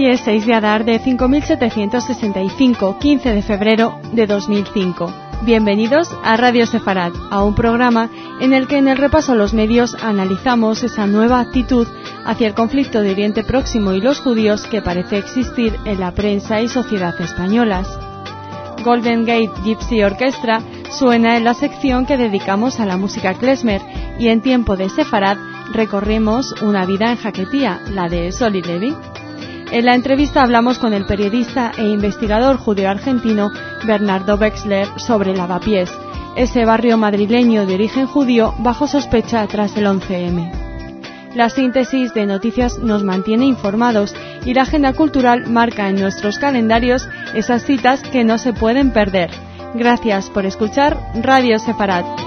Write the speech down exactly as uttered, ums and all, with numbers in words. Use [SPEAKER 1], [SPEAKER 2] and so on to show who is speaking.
[SPEAKER 1] Hoy es seis de Adar de cinco mil setecientos sesenta y cinco, quince de febrero de dos mil cinco. Bienvenidos a Radio Sefarad, a un programa en el que en el repaso a los medios analizamos esa nueva actitud hacia el conflicto de Oriente Próximo y los judíos que parece existir en la prensa y sociedad españolas. Golden Gate Gypsy Orchestra suena en la sección que dedicamos a la música klezmer, y en tiempo de Sefarad recorremos una vida en Jaquetía, la de Soli Levi. En la entrevista hablamos con el periodista e investigador judeo-argentino Bernardo Wexler sobre Lavapiés, ese barrio madrileño de origen judío bajo sospecha tras el once eme. La síntesis de noticias nos mantiene informados y la agenda cultural marca en nuestros calendarios esas citas que no se pueden perder. Gracias por escuchar Radio Sefarad.